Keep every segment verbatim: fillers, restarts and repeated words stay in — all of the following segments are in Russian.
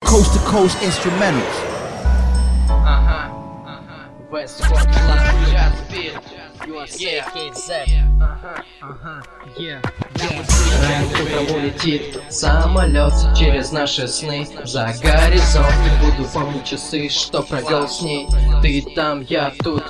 coast to coast instrumentals. Ага, ага, West Coast Club, Jazz Beat, ю эс эй, кей зет. Ага, ага, yeah, yeah. Рано утром улетит самолет через наши сны за горизонт. Буду помнить часы, что провел с ней. Ты там, я тут.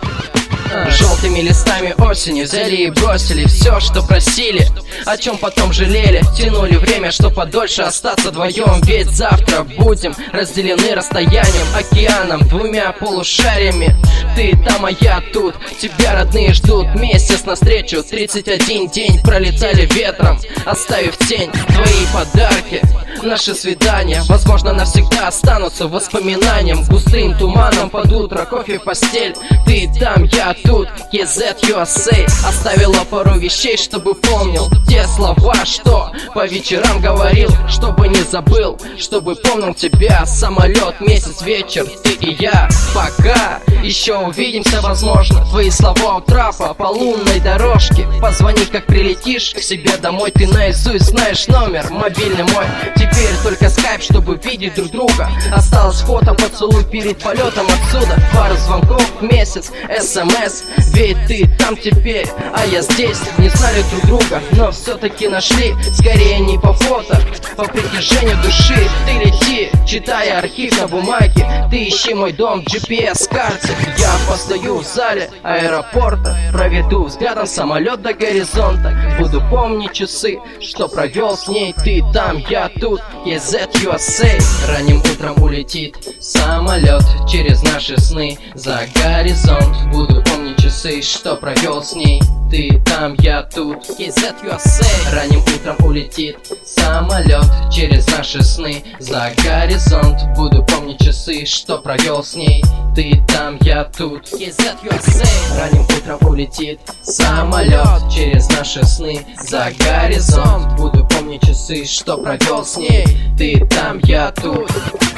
Желтыми листами осени взяли и бросили все, что просили, о чем потом жалели. Тянули время, что подольше остаться вдвоем. Ведь завтра будем разделены расстоянием, океаном, двумя полушариями. Ты там, а я тут, тебя родные ждут. Месяц навстречу, тридцать один день пролетали ветром, оставив тень. Твои подарки, наши свидания, возможно, навсегда останутся воспоминанием. Густым туманом под утро, кофе в постель. Ты там, я тут, кей зет ю эс эй. Оставила пару вещей, чтобы помнил те слова, что по вечерам говорил. Чтобы не забыл, чтобы помнил тебя. Самолет, месяц, вечер, ты и я. Пока еще увидимся, возможно. Твои слова у трапа по лунной дорожке. Позвони, как прилетишь к себе домой. Ты наизусть знаешь номер, мобильный мой. Теперь только скайп, чтобы видеть друг друга. Осталось фото, поцелуй перед полетом отсюда. Пару звонков в месяц, эс эм эс. Ведь ты там теперь, а я здесь. Не знали друг друга, но все-таки нашли. Скорее не по фото, по притяжению души. Ты лети, читая архив на бумаге. Ты ищи мой дом в джи пи эс-карте. Я постою в зале аэропорта, проведу взглядом самолет до горизонта. Буду помнить часы, что провел с ней. Ты там, я тут, кей зет ю эс эй. Ранним утром улетит самолет через наши сны за горизонт. Буду помнить часы, что провел с ней. Ты там, я тут, кей зет ю эс эй. Ранним утром улетит самолет через наши сны за горизонт. Буду помнить часы, что провел с ней. Ты там, я тут, кей зет ю эс эй. Ранним утром улетит самолет через наши сны за горизонт. Буду помнить часы, что провел с ней. Ты там, я тут.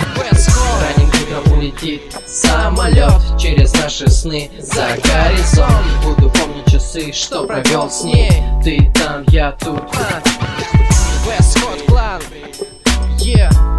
Ранним утром улетит самолет через наши сны за горизонт. Буду помнить часы, что провел с ней. Ты там, я тут. West Coast Clan, yeah.